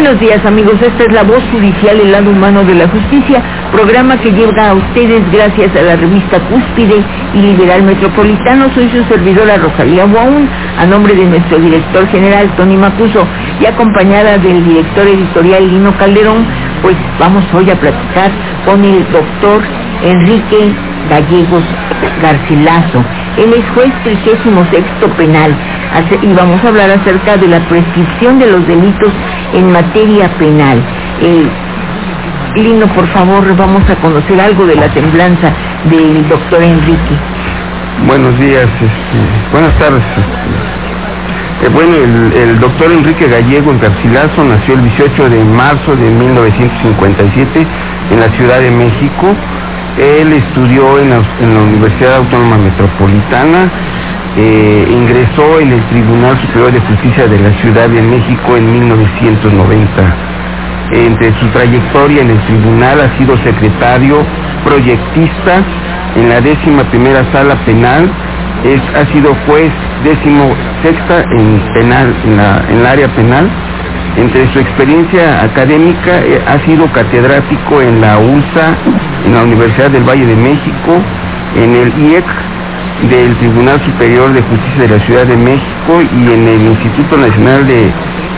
Buenos días, amigos. Esta es La Voz Judicial, el lado humano de la justicia, programa que llega a ustedes gracias a la revista Cúspide y Liberal Metropolitano. Soy su servidora Rosalía Guaún, a nombre de nuestro director general Tony Macuso y acompañada del director editorial Lino Calderón. Pues vamos hoy a platicar con el doctor Enrique Gallegos Garcilaso. Él es juez 36º penal y vamos a hablar acerca de la prescripción de los delitos en materia penal. Lino, por favor, vamos a conocer algo de la semblanza del doctor Enrique. Buenos días, buenas tardes. Bueno, el doctor Enrique Gallegos Garcilaso nació el 18 de marzo de 1957 en la Ciudad de México. Él estudió en la Universidad Autónoma Metropolitana, ingresó en el Tribunal Superior de Justicia de la Ciudad de México en 1990. Entre su trayectoria en el tribunal ha sido secretario proyectista en la 11ª Sala Penal, ha sido juez 16ª en penal, en la área penal. Entre su experiencia académica ha sido catedrático en la ULSA, en la Universidad del Valle de México, en el IEC del Tribunal Superior de Justicia de la Ciudad de México y en el Instituto Nacional de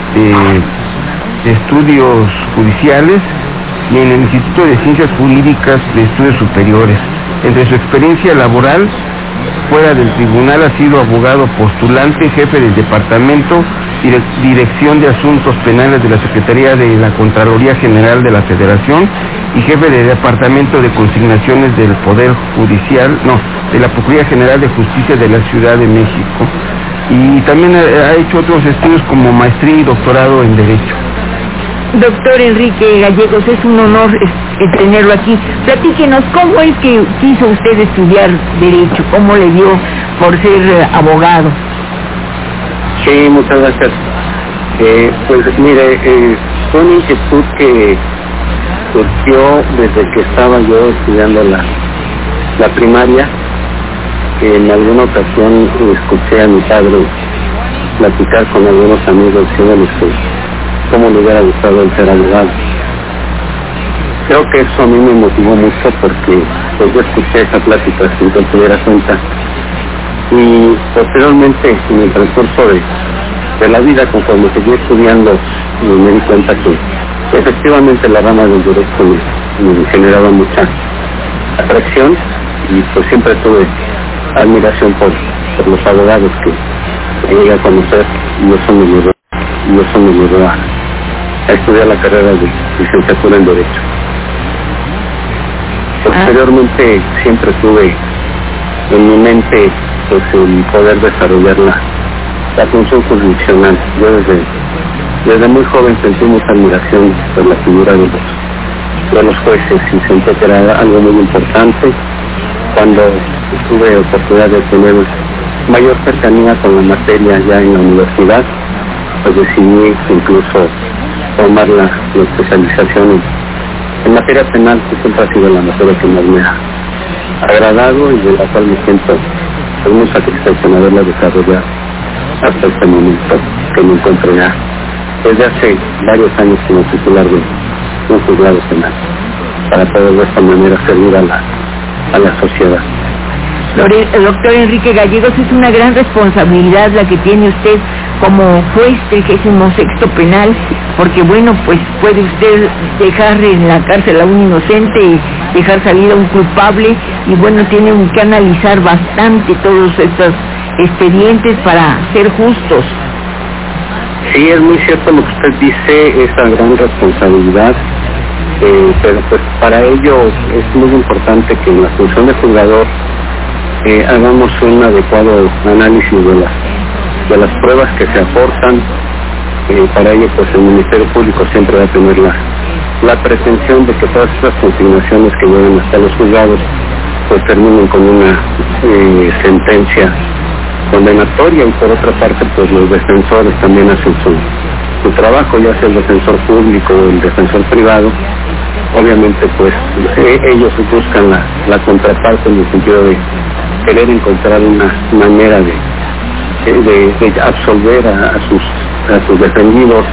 Estudios Judiciales y en el Instituto de Ciencias Jurídicas de Estudios Superiores. Entre su experiencia laboral fuera del tribunal ha sido abogado postulante, jefe del Departamento Dirección de Asuntos Penales de la Secretaría de la Contraloría General de la Federación y jefe del Departamento de Consignaciones del Poder Judicial, de la Procuraduría General de Justicia de la Ciudad de México. Y también ha hecho otros estudios como maestría y doctorado en Derecho. Doctor Enrique Gallegos, es un honor tenerlo aquí. Platíquenos, ¿cómo es que quiso usted estudiar Derecho? ¿Cómo le dio por ser abogado? Sí, muchas gracias. Pues mire, fue una inquietud que surgió desde que estaba yo estudiando la primaria. En alguna ocasión escuché a mi padre platicar con algunos amigos diciéndoles cómo le hubiera gustado el ser abogado. Creo que eso a mí me motivó mucho porque pues yo escuché esa plática sin que se diera cuenta. Y posteriormente, en el transcurso de la vida, conforme seguí estudiando, me di cuenta que efectivamente la rama del derecho me generaba mucha atracción y pues siempre tuve admiración por los abogados que llegué a conocer y eso me llevó a estudiar la carrera de licenciatura en Derecho. Posteriormente siempre tuve en mi mente pues el poder desarrollar la función jurisdiccional. Yo desde muy joven sentí mucha admiración por la figura de los jueces y sentí que era algo muy importante. Cuando tuve oportunidad de tener mayor cercanía con la materia ya en la universidad, pues decidí incluso tomar la especialización en materia penal, que siempre ha sido la materia que más me ha agradado y de la cual me siento muy satisfecho en haberla desarrollado hasta este momento que me encuentro ya desde hace varios años como titular de un juzgado penal para poder de esta manera servir a la sociedad. Doctor Enrique Gallegos, es una gran responsabilidad la que tiene usted como juez 36º penal, porque bueno, pues puede usted dejar en la cárcel a un inocente y dejar salir a un culpable, y bueno, tiene que analizar bastante todos estos expedientes para ser justos. Sí, es muy cierto lo que usted dice, esa gran responsabilidad, pero pues para ello es muy importante que en la función de juzgador hagamos un adecuado análisis de las pruebas que se aportan. Para ello pues el Ministerio Público siempre va a tener la pretensión de que todas estas consignaciones que lleguen hasta los juzgados pues terminen con una sentencia condenatoria, y por otra parte pues los defensores también hacen su trabajo, ya sea el defensor público o el defensor privado. Obviamente pues ellos buscan la contraparte en el sentido de querer encontrar una manera de absolver a sus defendidos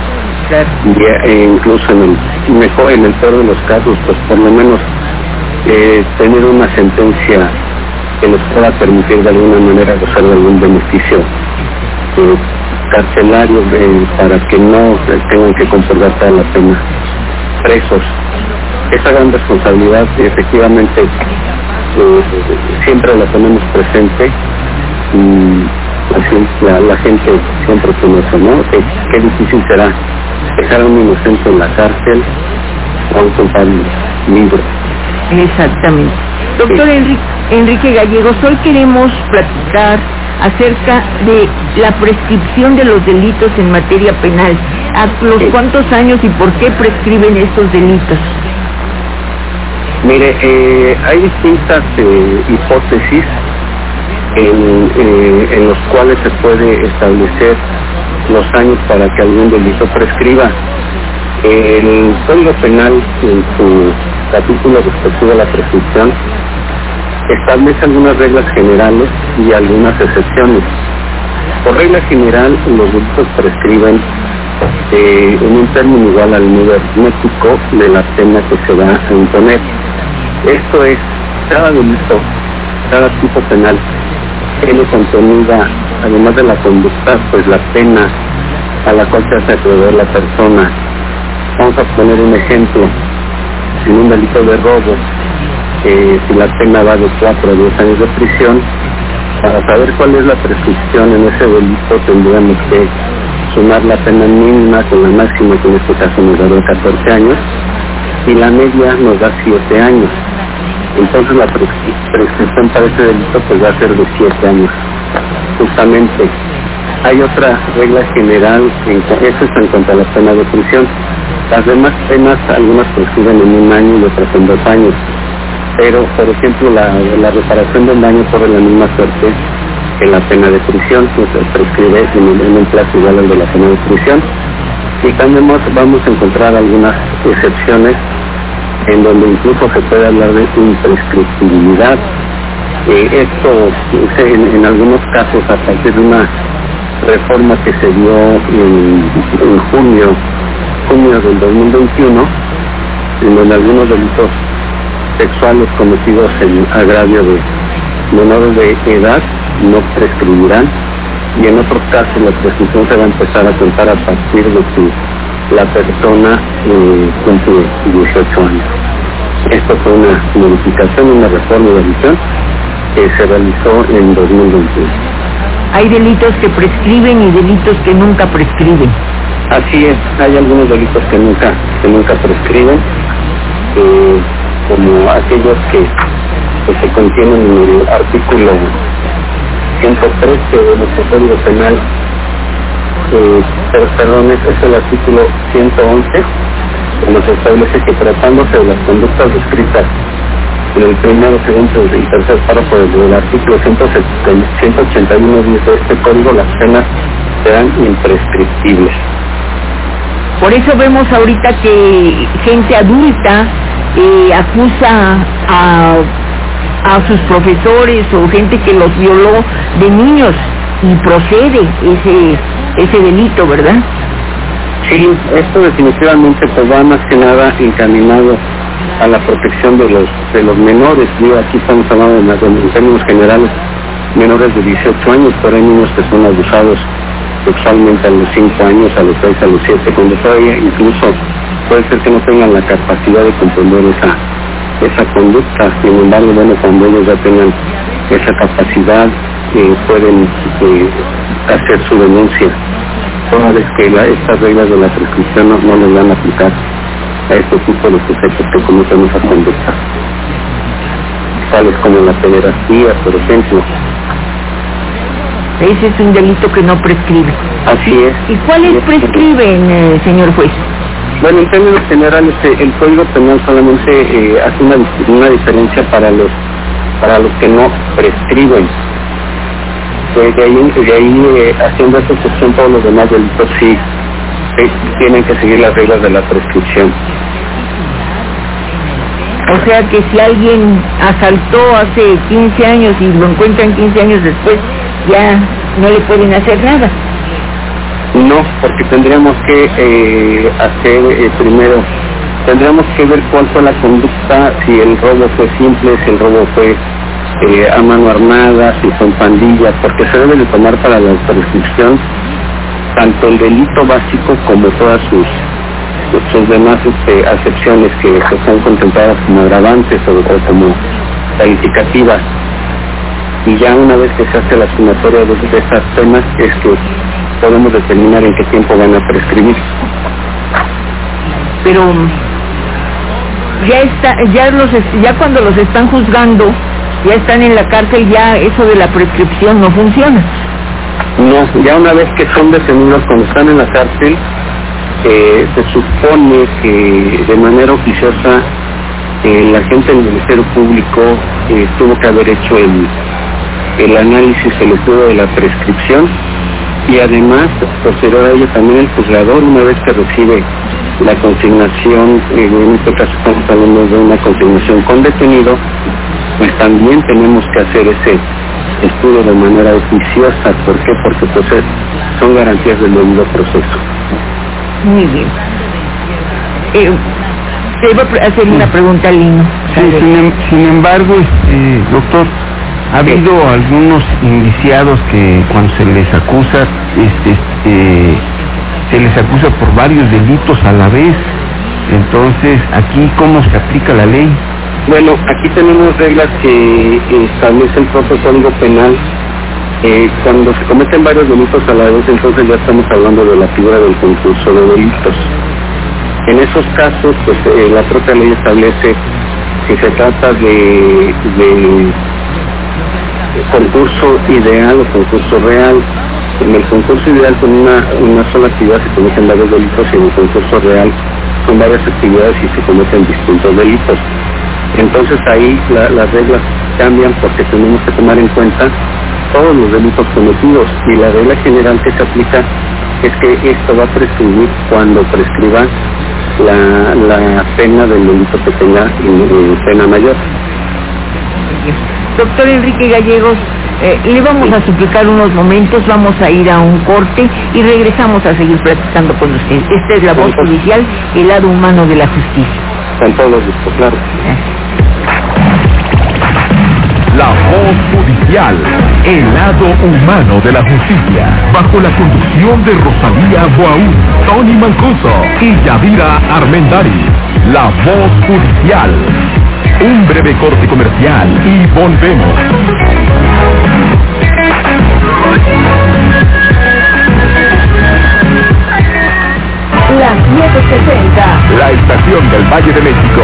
Claro. Y incluso en el peor de los casos, pues por lo menos tener una sentencia que les pueda permitir de alguna manera gozar de algún beneficio carcelario para que no tengan que compurgar toda la pena presos. Esa gran responsabilidad efectivamente siempre la tenemos presente y así la gente siempre conoce, ¿no? Qué difícil será dejar a un inocente en la cárcel o a un culpable libre. Exactamente. Doctor Enrique Gallegos, hoy queremos platicar acerca de la prescripción de los delitos en materia penal. ¿A los cuántos años y por qué prescriben estos delitos? Mire, hay distintas hipótesis en los cuales se puede establecer los años para que algún delito prescriba. El Código Penal, en su capítulo respectivo a la prescripción, establece algunas reglas generales y algunas excepciones. Por regla general, los delitos prescriben en un término igual al nivel aritmético de la pena que se va a imponer. Esto es, cada delito, cada tipo penal tiene contenida, además de la conducta, pues la pena a la cual se hace acreedor la persona. Vamos a poner un ejemplo. En un delito de robo, si la pena va de 4 a 10 años de prisión, para saber cuál es la prescripción en ese delito tendríamos que sumar la pena mínima con la máxima, que en este caso nos da 14 años, y la media nos da 7 años. Entonces la prescripción para ese delito pues va a ser de 7 años. Justamente, hay otra regla general, eso es en cuanto a la pena de prisión. Las demás penas, algunas prescriben en 1 año y otras en 2 años. Pero, por ejemplo, la reparación del daño corre la misma suerte que la pena de prisión, que se prescribe en un plazo igual al de la pena de prisión. Y también vamos a encontrar algunas excepciones en donde incluso se puede hablar de imprescriptibilidad. Esto, en algunos casos, a partir de una reforma que se dio en junio del 2021, en donde algunos delitos sexuales cometidos en agravio de menores de edad no prescribirán, y en otros casos la prescripción se va a empezar a contar a partir de que la persona cumple 18 años. Esto fue una modificación, una reforma de edición que se realizó en 2021. Hay delitos que prescriben y delitos que nunca prescriben. Así es, hay algunos delitos que nunca prescriben, como aquellos que se contienen en el artículo 113 de nuestro Código Penal, es el artículo 111, donde se establece que tratándose de las conductas descritas en el primero, segundo y tercer párrafo del artículo 181 de este código, las penas serán imprescriptibles. Por eso vemos ahorita que gente adulta acusa a sus profesores o gente que los violó de niños y procede ese delito, ¿verdad? Sí, esto definitivamente pues va más que nada encaminado a la protección de los menores. Digo, aquí estamos hablando en términos generales menores de 18 años, pero hay niños que son abusados sexualmente a los 5 años, a los 6, a los 7, cuando todavía incluso puede ser que no tengan la capacidad de comprender esa conducta. Sin embargo, bueno, cuando ellos ya tengan esa capacidad, pueden hacer su denuncia, toda vez que estas reglas de la prescripción no les van a aplicar a este tipo de sujetos que cometen esa conducta, tales como la pederastía, por ejemplo. Ese es un delito que no prescribe. Así es. ¿Y cuáles prescriben, señor juez? Bueno, en términos generales, el Código Penal solamente hace una diferencia para los que no prescriben. De ahí haciendo esa excepción, todos los demás delitos sí tienen que seguir las reglas de la prescripción. O sea que si alguien asaltó hace 15 años y lo encuentran 15 años después, ya no le pueden hacer nada. No, porque tendríamos que hacer primero, tendríamos que ver cuál fue la conducta, si el robo fue simple, si el robo fue a mano armada, si son pandillas, porque se debe de tomar para la prescripción tanto el delito básico como todas sus demás acepciones que son contempladas como agravantes o como calificativas. Y ya una vez que se hace la sumatoria de esas penas es que podemos determinar en qué tiempo van a prescribir. Pero ya cuando los están juzgando, ya están en la cárcel, ya eso de la prescripción no funciona. No, ya una vez que son detenidos, cuando están en la cárcel, se supone que de manera oficiosa el agente del Ministerio Público tuvo que haber hecho el análisis, el estudio de la prescripción, y además, posterior a ello, también el juzgador, una vez que recibe la consignación, en este caso estamos hablando de una consignación con detenido, pues también tenemos que hacer ese estudio de manera oficiosa. ¿Por qué? Porque pues son garantías del debido proceso. Muy bien. Te iba a hacer una pregunta, Lino. Sí, sin embargo, doctor, ha habido algunos indiciados que cuando se les acusa, se les acusa por varios delitos a la vez. Entonces, aquí, ¿cómo se aplica la ley? Bueno, aquí tenemos reglas que establece el propio Código Penal. Cuando se cometen varios delitos a la vez, entonces ya estamos hablando de la figura del concurso de delitos. En esos casos, pues la propia ley establece que se trata de concurso ideal o concurso real. En el concurso ideal con una sola actividad se cometen varios delitos, y en el concurso real son varias actividades y se cometen distintos delitos. Entonces ahí las reglas cambian, porque tenemos que tomar en cuenta todos los delitos cometidos, y la regla general que se aplica es que esto va a prescribir cuando prescriba la pena del delito que tenga pena mayor. Doctor Enrique Gallegos, le vamos a suplicar unos momentos, vamos a ir a un corte y regresamos a seguir platicando con usted. Esta es la voz judicial, el lado humano de la justicia. Con todos los gustos, claro. La voz judicial, el lado humano de la justicia, bajo la conducción de Rosalía Boaún, Tony Mancuso y Yadira Armendari. La voz judicial. Un breve corte comercial y volvemos. Las 7:60. La estación del Valle de México.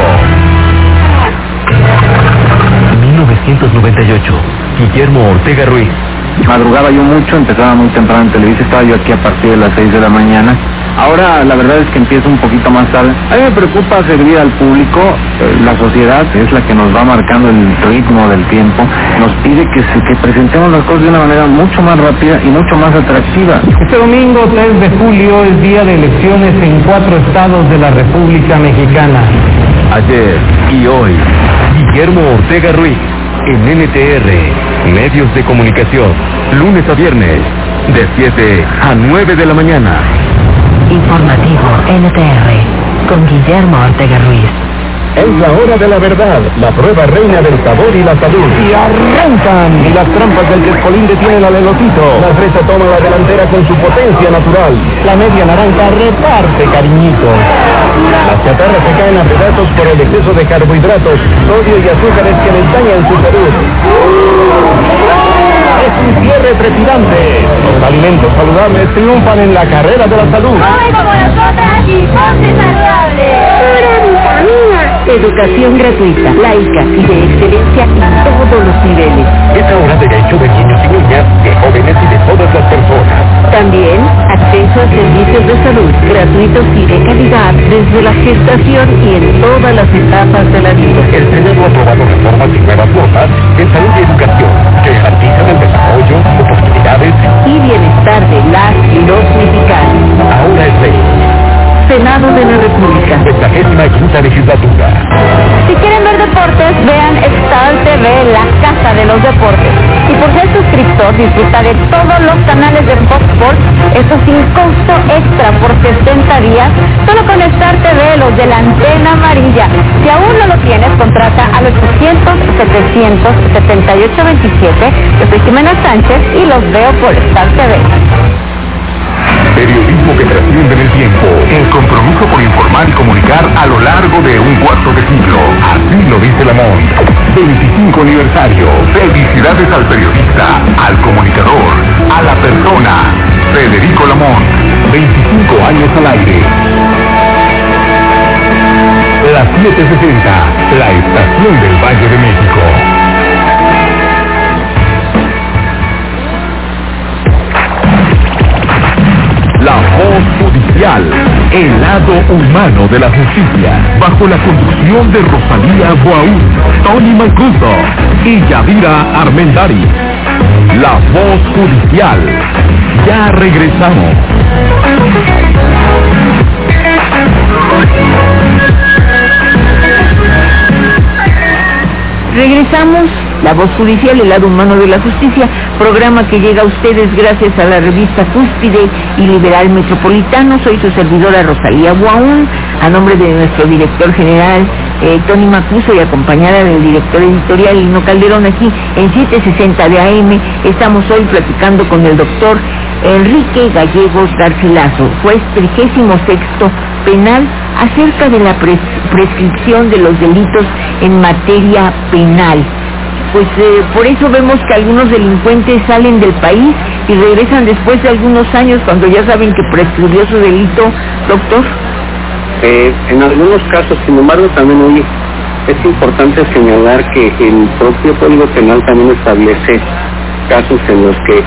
1998. Guillermo Ortega Ruiz. Madrugaba yo mucho, empezaba muy temprano en Televisa, estaba yo aquí a partir de las 6 de la mañana. Ahora la verdad es que empiezo un poquito más tarde. A mí me preocupa servir al público. La sociedad es la que nos va marcando el ritmo del tiempo. Nos pide que presentemos las cosas de una manera mucho más rápida y mucho más atractiva. Este domingo 3 de julio es día de elecciones en 4 estados de la República Mexicana. Ayer y hoy, Guillermo Ortega Ruiz, en NTR, Medios de Comunicación, lunes a viernes, de 7 a 9 de la mañana. Informativo NTR, con Guillermo Ortega Ruiz. Es la hora de la verdad, la prueba reina del sabor y la salud. Y arrancan, y las trampas del Chescolín detienen al elotito. La fresa toma la delantera con su potencia natural. La media naranja reparte cariñitos. Las chatarras se caen a pedazos por el exceso de carbohidratos, sodio y azúcares que les dañan su salud. Es un cierre trepidante. Los alimentos saludables triunfan en la carrera de la salud. Come como nosotras y ponte saludable. Pura vitamina. Educación gratuita, laica y de excelencia en todos los niveles. Es ahora derecho de niños y niñas, de jóvenes y de todas las personas. También acceso a servicios de salud gratuitos y de calidad desde la gestación y en todas las etapas de la vida. El Senado ha aprobado reformas y nuevas normas en salud y educación que garantizan el desarrollo, oportunidades y bienestar de las y los mexicanos. Ahora es ley. Senado de la República. 75ª legislatura. Si quieren ver deportes, vean Star TV, la casa de los deportes. Y por ser suscriptor, Sport disfruta de todos los canales de Fox Sports, esto sin costo extra por 60 días, solo con Star TV, los de la antena amarilla. Si aún no lo tienes, contrata al 800-700-7827. Yo soy Jimena Sánchez y los veo por Star TV. Periodismo que trasciende en el tiempo. El compromiso por informar y comunicar a lo largo de un cuarto de siglo. Así lo dice Lamont. 25 aniversario. Felicidades al periodista, al comunicador, a la persona. Federico Lamont. 25 años al aire. La 760, la estación del Valle de México. La voz judicial, el lado humano de la justicia, bajo la conducción de Rosalía Boaún, Tony Mancuso y Yadira Armendariz. La voz judicial. Ya regresamos. Regresamos, La Voz Judicial, el lado humano de la justicia, programa que llega a ustedes gracias a la revista Cúspide y Liberal Metropolitano. Soy su servidora Rosalía Boaún, a nombre de nuestro director general Tony Mancuso y acompañada del director editorial Lino Calderón, aquí en 760 de AM. Estamos hoy platicando con el doctor Enrique Gallegos Garcilaso, juez 36º penal, acerca de la prescripción de los delitos en materia penal. Pues por eso vemos que algunos delincuentes salen del país y regresan después de algunos años cuando ya saben que prescribió su delito, doctor. En algunos casos, sin embargo, también hoy es importante señalar que el propio Código Penal también establece casos en los que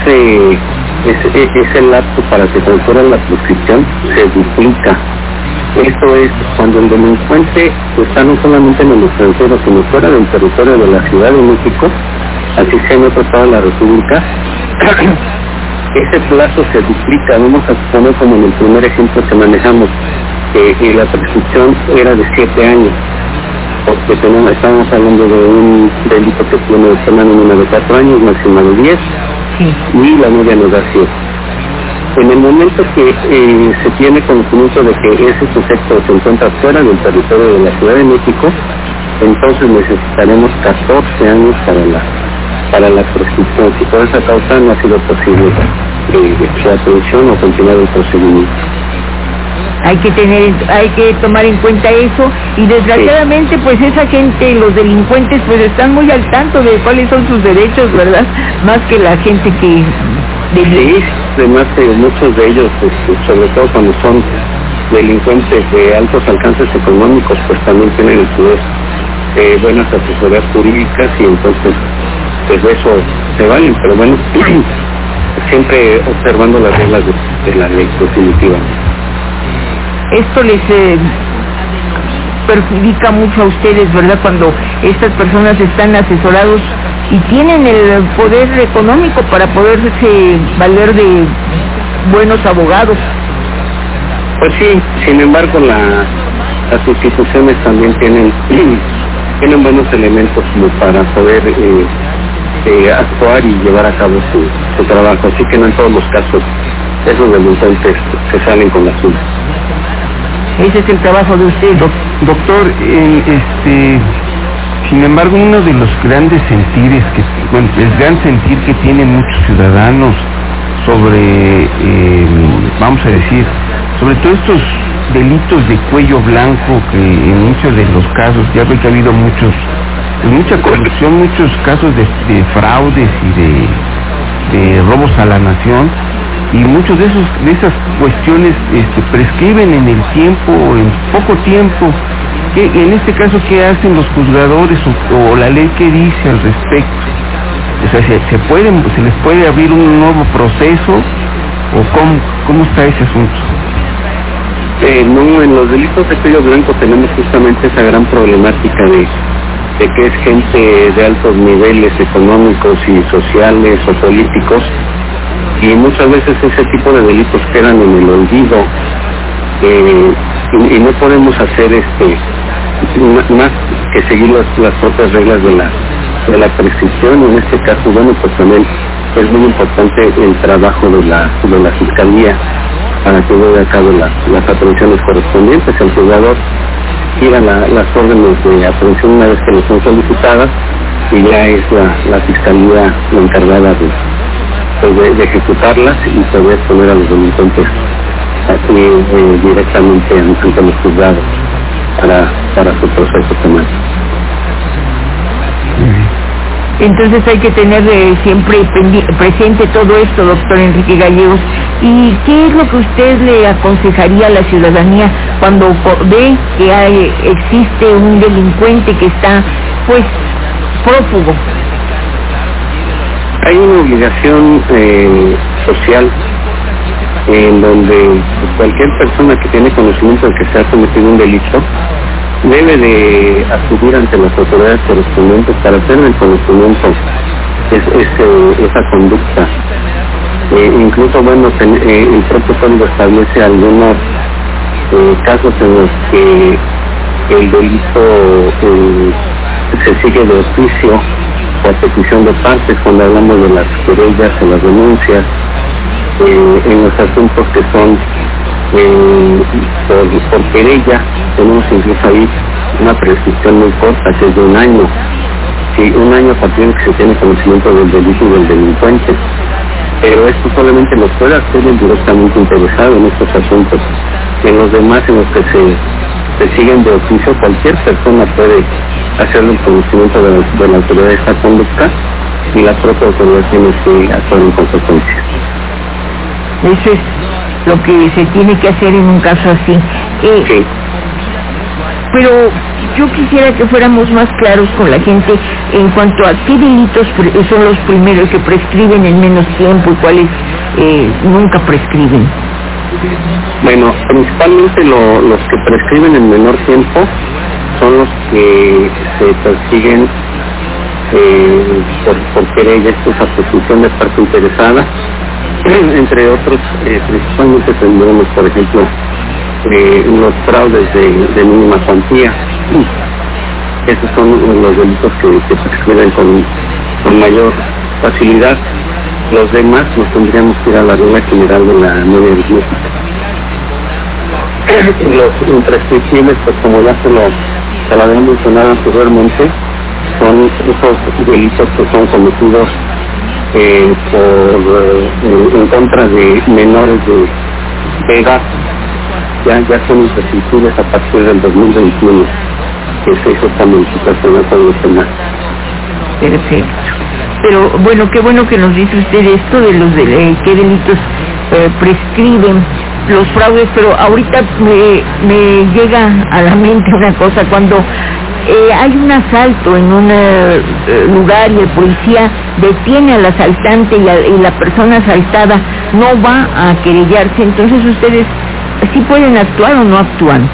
ese lapso para que concurra la prescripción se duplica. Esto es cuando el delincuente está no solamente en el extranjero, sino fuera del territorio de la Ciudad de México, así sea en otro estado de la República, ese plazo se duplica. Vamos a suponer, como en el primer ejemplo que manejamos, que la prescripción era de 7 años, porque estamos hablando de un delito que tiene pena mínima de 4 años, máxima de 10, y la media nos da 7. En el momento que se tiene conocimiento de que ese sujeto se encuentra fuera del territorio de la Ciudad de México, entonces necesitaremos 14 años para la prescripción. Si por esa causa no ha sido posible su atención o continuar el procedimiento. Hay que tomar en cuenta eso, y desgraciadamente pues esa gente, los delincuentes, pues están muy al tanto de cuáles son sus derechos, ¿verdad? Más que la gente que... Sí, además muchos de ellos, sobre todo cuando son delincuentes de altos alcances económicos, pues también tienen en su vez buenas asesorías jurídicas, y entonces pues eso se valen, pero bueno, siempre observando las reglas de la ley definitivamente. Esto les perjudica mucho a ustedes, ¿verdad? Cuando estas personas están asesorados y tienen el poder económico para poderse valer de buenos abogados. Pues sí, sin embargo las instituciones también tienen buenos elementos como para poder actuar y llevar a cabo su trabajo, así que no en todos los casos esos delincuentes se salen con la suya. Ese es el trabajo de usted. Doctor, sin embargo, uno de los grandes sentires el gran sentir que tienen muchos ciudadanos sobre, vamos a decir, sobre todos estos delitos de cuello blanco, que en muchos de los casos, ya ve que ha habido mucha corrupción, muchos casos de fraudes y de robos a la nación, y muchos de esas cuestiones prescriben en el tiempo, en poco tiempo. En este caso, ¿qué hacen los juzgadores o la ley que dice al respecto? O sea, ¿se les puede abrir un nuevo proceso o cómo está ese asunto? No, en los delitos de cuello blanco tenemos justamente esa gran problemática de que es gente de altos niveles económicos y sociales o políticos, y muchas veces ese tipo de delitos quedan en el olvido, y no podemos hacer más que seguir las propias reglas de la prescripción. En este caso, bueno, pues también es muy importante el trabajo de la Fiscalía para que lleve a cabo las aprehensiones correspondientes. El juzgador gira las órdenes de aprehensión una vez que les son solicitadas y ya es la Fiscalía la encargada de ejecutarlas y poder poner a los delincuentes aquí directamente ante los juzgados para su proceso penal. Entonces hay que tener siempre presente todo esto, doctor Enrique Gallegos. ¿Y qué es lo que usted le aconsejaría a la ciudadanía cuando ve que existe un delincuente que está, pues, prófugo? Hay una obligación social en donde cualquier persona que tiene conocimiento de que se ha cometido un delito debe de acudir ante las autoridades correspondientes para hacer el conocimiento esa conducta. Incluso, bueno, el propio código establece algunos casos en los que el delito se sigue de oficio o a petición de partes, cuando hablamos de las querellas o las denuncias, en los asuntos que son por querella, tenemos incluso ahí una prescripción muy corta, que es de 1 año. Sí, 1 año a partir de que se tiene conocimiento del delito y del delincuente. Pero esto solamente lo puede hacer el directamente interesado en estos asuntos. En los demás, en los que se siguen de oficio, cualquier persona puede hacer el conocimiento de la autoridad de esta conducta y la propia autoridad tiene que actuar en consecuencia. Eso es lo que se tiene que hacer en un caso así. Sí. Pero yo quisiera que fuéramos más claros con la gente en cuanto a qué delitos son los primeros que prescriben en menos tiempo y cuáles nunca prescriben. Bueno, principalmente los que prescriben en menor tiempo son los que se persiguen por querella, esto es a petición de parte interesada. Entre otros, principalmente tendremos, por ejemplo, los fraudes de mínima cuantía. Esos son los delitos que se prescriben con mayor facilidad. Los demás nos tendríamos que ir a la regla general de la media aritmética. Los imprescriptibles, pues como ya se lo había mencionado anteriormente, son esos delitos que son cometidos en contra de menores de edad. Ya son imprescriptibles a partir del 2021, que se hizo esta modificación al Código Penal. Perfecto. Pero bueno, qué bueno que nos dice usted esto de qué delitos prescriben los fraudes, pero ahorita me llega a la mente una cosa, cuando hay un asalto en un lugar y el policía detiene al asaltante y la persona asaltada no va a querellarse, entonces ustedes sí pueden actuar o no actúan.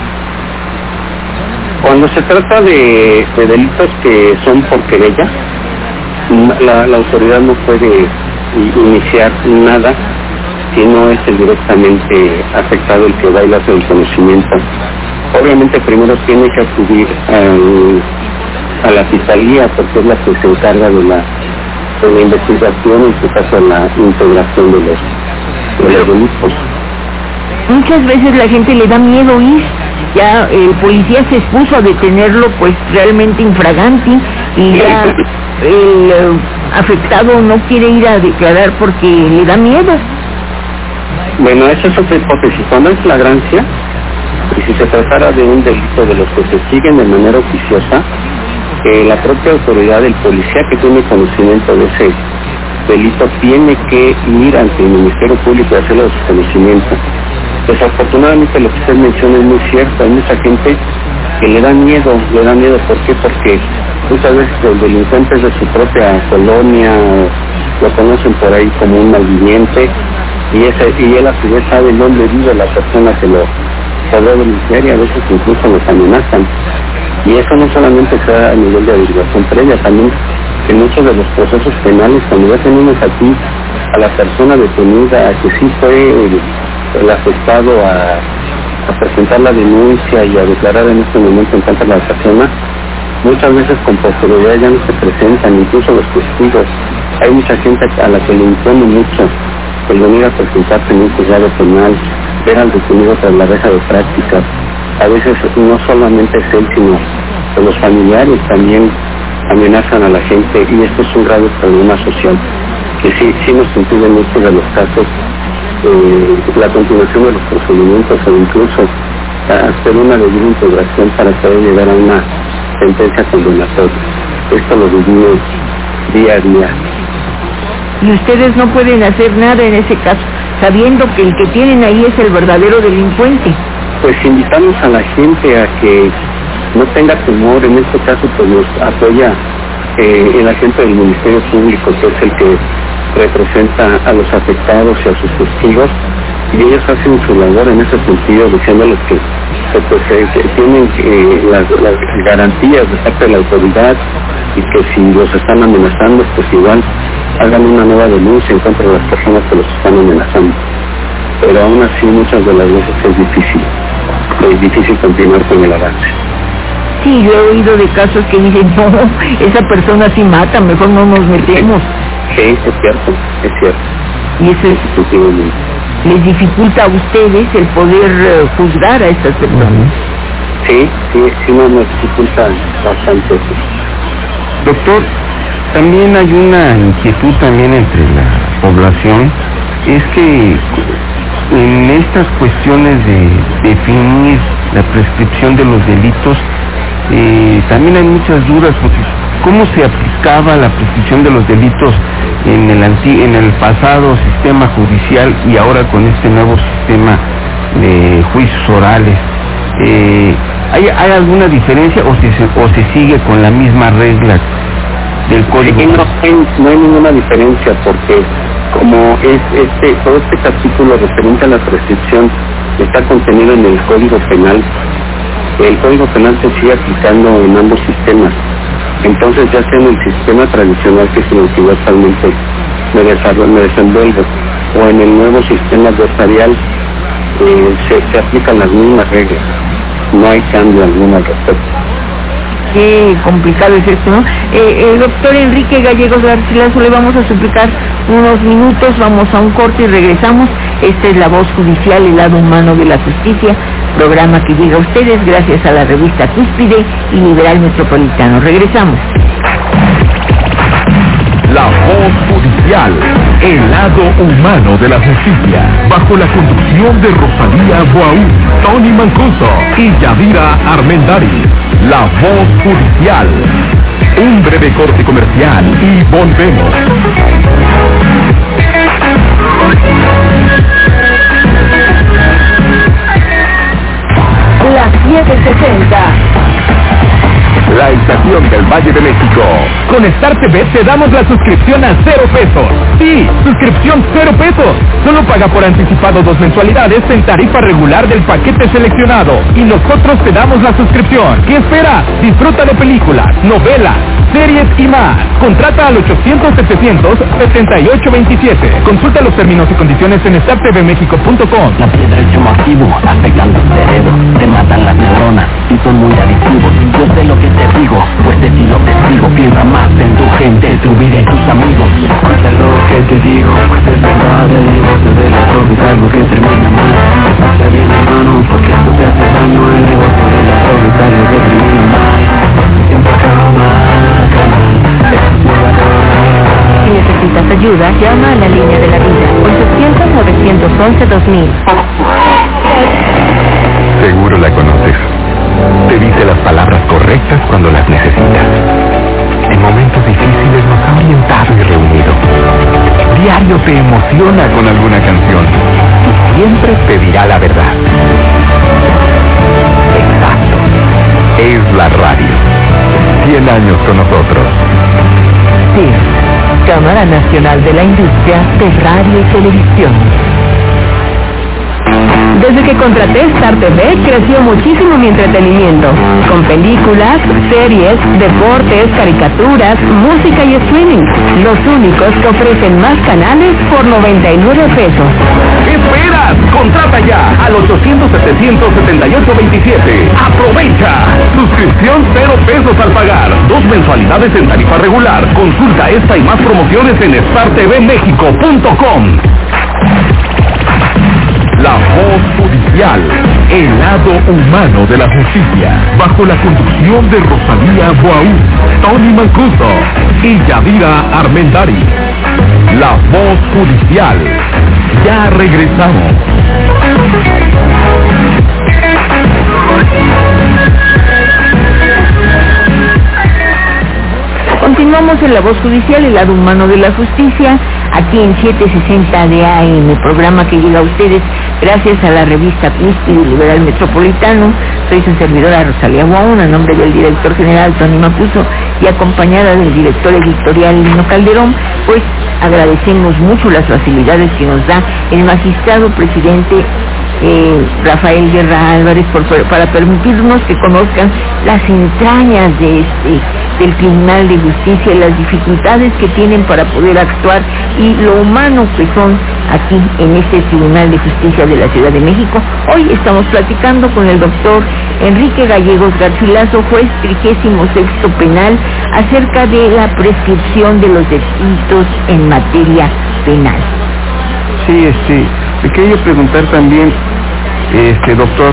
Cuando se trata de delitos que son por querella, la autoridad no puede iniciar nada si no es el directamente afectado el que va y hace el conocimiento. Obviamente primero tiene que acudir a la fiscalía, porque es la que se encarga de la investigación, en su caso la integración de los delitos. Muchas veces la gente le da miedo ir, ya el policía se expuso a detenerlo pues realmente infraganti y ya el afectado no quiere ir a declarar porque le da miedo. Bueno, esa es otra hipótesis. Cuando hay flagrancia, y si se tratara de un delito de los que se siguen de manera oficiosa, la propia autoridad, el policía que tiene conocimiento de ese delito, tiene que ir ante el Ministerio Público y hacerlo de su conocimiento. Desafortunadamente lo que usted menciona es muy cierto. Hay mucha gente que le da miedo. ¿Por qué? Porque muchas veces el delincuente es de su propia colonia, lo conocen por ahí como un malviviente, y él a su vez sabe dónde vive la persona que lo podrá denunciar, y a veces incluso los amenazan. Y eso no solamente se da a nivel de averiguación previa, también en muchos de los procesos penales, cuando ya tenemos aquí a la persona detenida, que sí fue el afectado a presentar la denuncia y a declarar en este momento en contra de la persona, muchas veces con posterioridad ya no se presentan, incluso los testigos Hay mucha gente a la que le impone mucho el venir a presentarse en un juzgado penal, ver al detenido tras la reja de prácticas. A veces no solamente es él, sino que los familiares también amenazan a la gente, y esto es un grave problema social que sí nos impide en muchos de los casos la continuación de los procedimientos o incluso hacer una debida integración para poder llegar a una sentencia condenatoria. Esto lo vivimos día a día. Y ustedes no pueden hacer nada en ese caso, sabiendo que el que tienen ahí es el verdadero delincuente. Pues invitamos a la gente a que no tenga temor. En este caso pues nos apoya el agente del Ministerio Público, que es el que representa a los afectados y a sus testigos, y ellos hacen su labor en ese sentido, diciéndoles que tienen las garantías de parte de la autoridad, y que si los están amenazando, pues igual hagan una nueva denuncia en contra de las personas que los están amenazando. Pero aún así muchas de las veces es difícil continuar con el avance. Sí, yo he oído de casos que dicen, no, esa persona sí mata, mejor no nos metemos. Sí, es cierto. Y eso les dificulta a ustedes el poder juzgar a estas personas. Sí, nos dificulta bastante. Doctor, también hay una inquietud también entre la población, es que en estas cuestiones de definir la prescripción de los delitos, también hay muchas dudas, porque ¿cómo se aplicaba la prescripción de los delitos en el pasado sistema judicial y ahora con este nuevo sistema de juicios orales? ¿Hay alguna diferencia o se sigue con la misma regla del código? Sí, no hay ninguna diferencia, porque como todo este capítulo referente a la prescripción está contenido en el Código Penal, el Código Penal se sigue aplicando en ambos sistemas. Entonces, ya sea en el sistema tradicional, que es en el que yo actualmente me desenvuelvo, o en el nuevo sistema adversarial, se aplican las mismas reglas. No hay cambio alguno al respecto. Qué complicado es esto, ¿no? Doctor Enrique Gallegos Garcilaso, le vamos a suplicar unos minutos, vamos a un corte y regresamos. Esta es La Voz Judicial, el lado humano de la justicia, programa que llega a ustedes gracias a la revista Cúspide y Liberal Metropolitano. Regresamos. La Voz Judicial, el lado humano de la justicia, bajo la conducción de Rosalía Boaún, Tony Mancuso y Yadira Armendariz. La Voz Judicial. Un breve corte comercial y volvemos. Las 7:60. La estación del Valle de México. Con Star TV te damos la suscripción a 0 pesos. Sí, suscripción 0 pesos. Solo paga por anticipado 2 mensualidades en tarifa regular del paquete seleccionado. Y nosotros te damos la suscripción. ¿Qué espera? Disfruta de películas, novelas, series y más. Contrata al 800-700-7827. Consulta los términos y condiciones en startvmexico.com. La piedra es activo, afectan el cerebro, te matan las neuronas y son muy adictivos. Yo sé lo que te digo, pues de ti lo testigo. Piensa más en tu gente, tu vida y tus amigos. Escucha lo que te digo, pues es verdad. El negocio de la droga es algo que termina mal. Escucha bien, hermano, porque esto te hace daño. El negocio de la droga es algo que termina mal. Siempre acaba. Si necesitas ayuda, llama a la línea de la vida, 800-911-2000. Seguro la conoces. Te dice las palabras correctas cuando las necesitas. En momentos difíciles nos ha orientado y reunido. Diario te emociona con alguna canción. Y siempre te dirá la verdad. Exacto. Es la radio. 100 años con nosotros. CIR, Cámara Nacional de la Industria de Radio y Televisión. Desde que contraté Star TV, creció muchísimo mi entretenimiento, con películas, series, deportes, caricaturas, música y streaming, los únicos que ofrecen más canales por 99 pesos. ¿Qué esperas? Contrata ya al 800-700-7827. ¡Aprovecha! Suscripción 0 pesos al pagar. 2 mensualidades en tarifa regular. Consulta esta y más promociones en startvmexico.com. La Voz Judicial, el lado humano de la justicia, bajo la conducción de Rosalía Boaún, Tony Mancuso y Yadira Armendari. La Voz Judicial. Ya regresamos. Continuamos en La Voz Judicial, el lado humano de la justicia, aquí en 760 de AM, programa que llega a ustedes gracias a la revista Cúspide Liberal Metropolitano. Soy su servidora Rosalía Boaún, a nombre del director general Tony Mancuso y acompañada del director editorial Lino Calderón. Pues agradecemos mucho las facilidades que nos da el magistrado presidente Rafael Guerra Álvarez para permitirnos que conozcan las entrañas del Tribunal de Justicia y las dificultades que tienen para poder actuar y lo humano que son aquí en este Tribunal de Justicia de la Ciudad de México. Hoy estamos platicando con el doctor Enrique Gallegos Garcilaso, juez 36º penal, acerca de la prescripción de los delitos en materia penal. Sí, me quería preguntar también, doctor,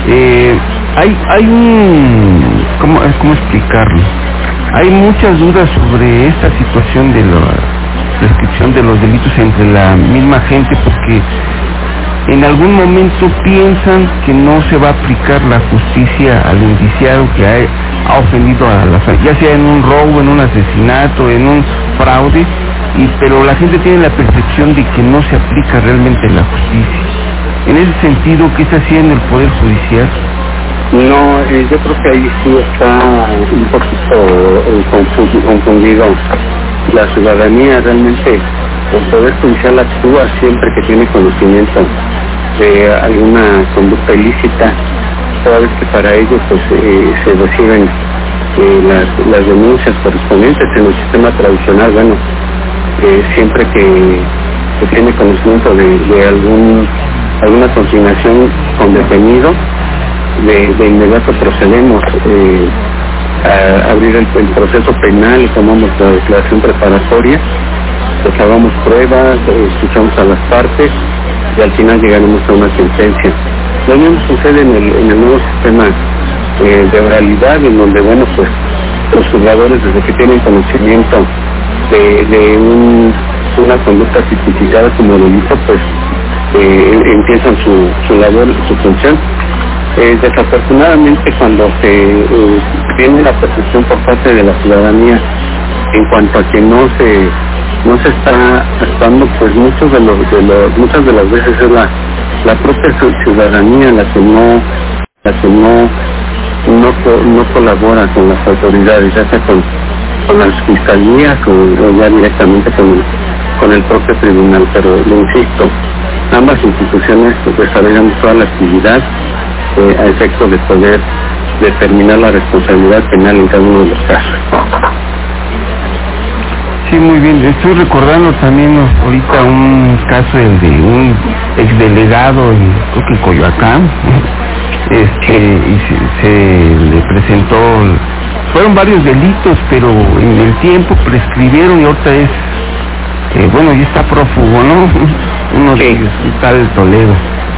hay un, ¿cómo explicarlo? Hay muchas dudas sobre esta situación de la prescripción de los delitos entre la misma gente, porque en algún momento piensan que no se va a aplicar la justicia al indiciado que ha ofendido a la familia, ya sea en un robo, en un asesinato, en un fraude, pero la gente tiene la percepción de que no se aplica realmente la justicia. En ese sentido, ¿qué está haciendo el Poder Judicial? No, yo creo que ahí sí está un poquito confundido. La ciudadanía realmente, el Poder Judicial actúa siempre que tiene conocimiento de alguna conducta ilícita, toda vez que para ello pues se reciben las denuncias correspondientes en el sistema tradicional. Bueno, siempre que tiene conocimiento de alguna consignación con detenido, de inmediato procedemos a abrir el proceso penal, tomamos la declaración preparatoria, recabamos pruebas, escuchamos a las partes y al final llegaremos a una sentencia. Lo mismo sucede en el nuevo sistema de oralidad, en donde, bueno, pues los juzgadores, desde que tienen conocimiento de una conducta tipificada como delito, pues empiezan su labor, su función. Desafortunadamente, cuando se tiene la percepción por parte de la ciudadanía en cuanto a que no se está actuando, pues muchas de las veces es la propia ciudadanía la que no colabora con las autoridades, ya sea con las fiscalías o ya directamente con el propio tribunal. Pero le insisto, ambas instituciones desarrollan toda la actividad a efecto de poder determinar la responsabilidad penal en cada uno de los casos. Sí, muy bien. Estoy recordando también ahorita un caso, el de un exdelegado, creo que en Coyoacán, y se le presentó, fueron varios delitos, pero en el tiempo prescribieron y ahorita ya está prófugo, ¿no? Uno de ellos, un tal Toledo.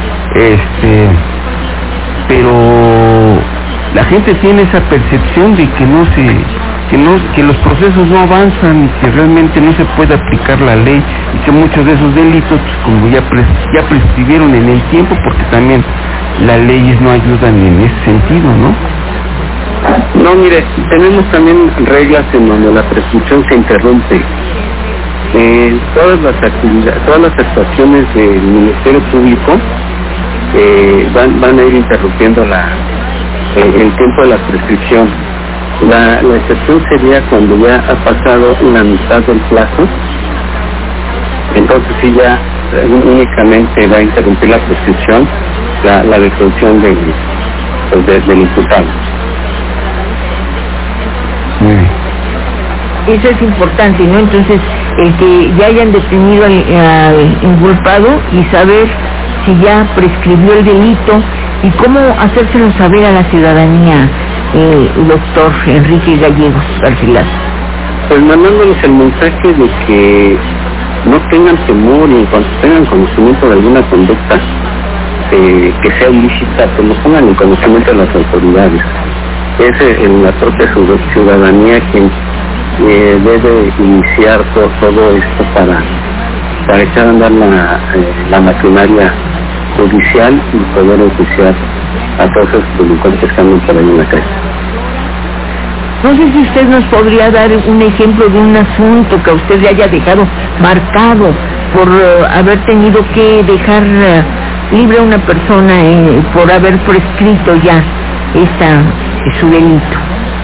Pero la gente tiene esa percepción de que los procesos no avanzan y que realmente no se puede aplicar la ley, y que muchos de esos delitos, pues, como ya prescribieron en el tiempo, porque también las leyes no ayudan en ese sentido, ¿no? No, mire, tenemos también reglas en donde la prescripción se interrumpe. Todas las actuaciones del Ministerio Público van a ir interrumpiendo el tiempo de la prescripción. La excepción sería cuando ya ha pasado la mitad del plazo, entonces sí ya únicamente va a interrumpir la prescripción la detención del imputado. Muy bien. Eso es importante, ¿no? Entonces, el que ya hayan detenido al inculpado y saber si ya prescribió el delito y cómo hacérselo saber a la ciudadanía, doctor Enrique Gallegos Garcilaso. Pues mandándoles el mensaje de que no tengan temor y cuando tengan conocimiento de alguna conducta que sea ilícita, pues lo pongan en conocimiento de las autoridades. Es la propia ciudadanía quien debe iniciar todo esto para echar a andar la maquinaria judicial y poder enjuiciar a todos esos delincuentes que andan por ahí en la calle. No sé si usted nos podría dar un ejemplo de un asunto que a usted le haya dejado marcado por haber tenido que dejar libre a una persona por haber prescrito ya su delito.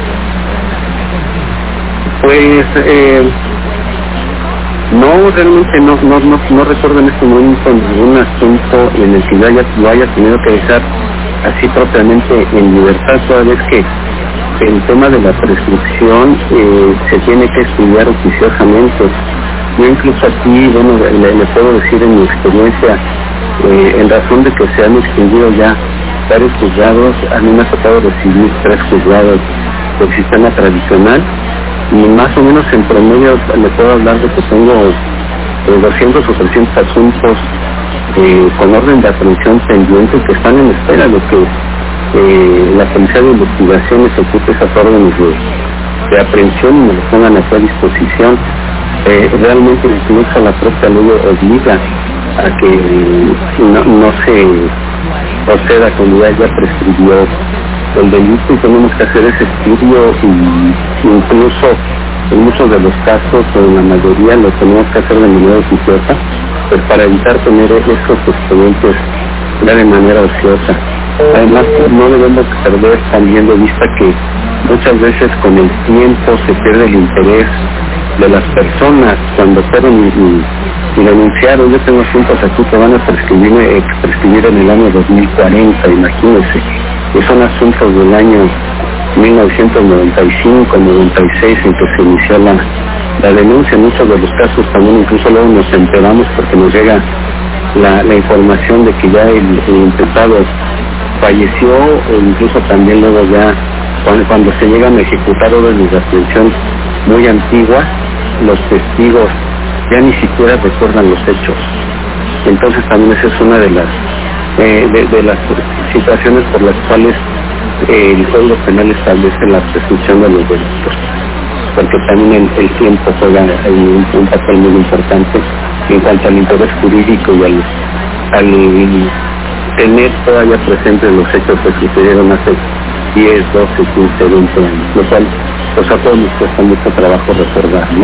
Pues no, realmente no recuerdo en este momento ningún asunto en el que lo haya tenido que dejar así propiamente en libertad, toda vez que el tema de la prescripción se tiene que estudiar oficiosamente. Yo incluso aquí, bueno, le puedo decir en mi experiencia, en razón de que se han extinguido ya varios juzgados, a mí me ha tocado recibir 3 juzgados del sistema tradicional y más o menos en promedio le puedo hablar de que tengo 200 o 300 asuntos con orden de aprehensión pendiente que están en espera de que la policía de investigación ejecute esas órdenes de aprehensión y me lo pongan a su disposición. Realmente incluso la propia ley obliga a que no se proceda cuando ya prescribió el delito y tenemos que hacer ese estudio y incluso en muchos de los casos o en la mayoría lo tenemos que hacer de manera oficiosa, pues para evitar tener esos expedientes ya de manera ociosa. Además, no debemos perder también de vista que muchas veces con el tiempo se pierde el interés de las personas cuando fueron y denunciaron. Yo tengo asuntos aquí que van a prescribir en el año 2040, imagínense, y son asuntos del año 1995, 96 en que se inició la denuncia. En muchos de los casos también incluso luego nos enteramos porque nos llega la información de que ya el imputado falleció, o incluso también luego ya cuando se llegan a ejecutar órdenes de aprehensión muy antiguas, los testigos ya ni siquiera recuerdan los hechos. Entonces también esa es una de las situaciones por las cuales el Código Penal establece la prescripción de los delitos, porque también el tiempo juega un papel muy importante en cuanto al interés jurídico y al tener todavía presentes los hechos que sucedieron hace 10, 12, 15, 20 años, lo cual pues a todos nos cuesta mucho trabajo recordar, ¿no?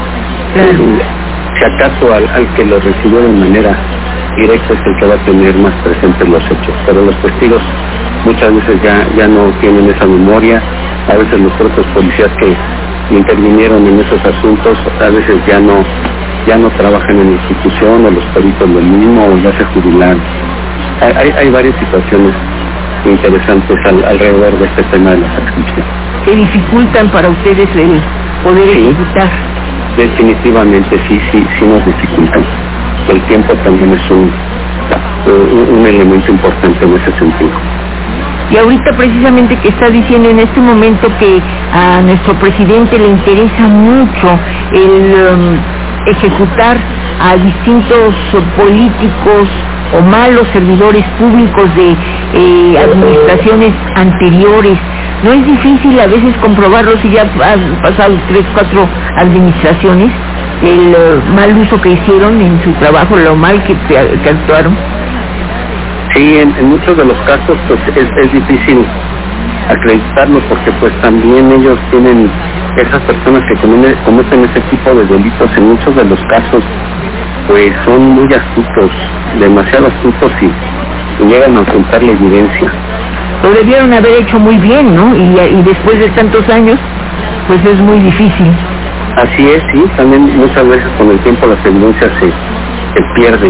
Si acaso al que lo recibió de manera directa es el que va a tener más presentes los hechos, pero los testigos muchas veces ya no tienen esa memoria. A veces los propios policías que intervinieron en esos asuntos a veces ya no trabajan en la institución, o los peritos lo mismo, o ya se jubilaron. Hay varias situaciones interesantes alrededor de este tema de la prescripción. ¿Que dificultan para ustedes el poder ejecutar? Definitivamente sí nos dificultan. El tiempo también es un elemento importante en ese sentido. Y ahorita precisamente que está diciendo en este momento que a nuestro presidente le interesa mucho el ejecutar a distintos políticos o malos servidores públicos de administraciones anteriores. ¿No es difícil a veces comprobarlo si ya han pasado 3, 4 administraciones, el mal uso que hicieron en su trabajo, lo mal que actuaron? Sí, en muchos de los casos pues es difícil acreditarlo, porque pues también ellos tienen, esas personas que cometen ese tipo de delitos en muchos de los casos pues son muy astutos, demasiado astutos y llegan a ocultar la evidencia. Lo debieron haber hecho muy bien, ¿no? Y después de tantos años pues es muy difícil. Así es, sí, también muchas veces con el tiempo las evidencias se pierden.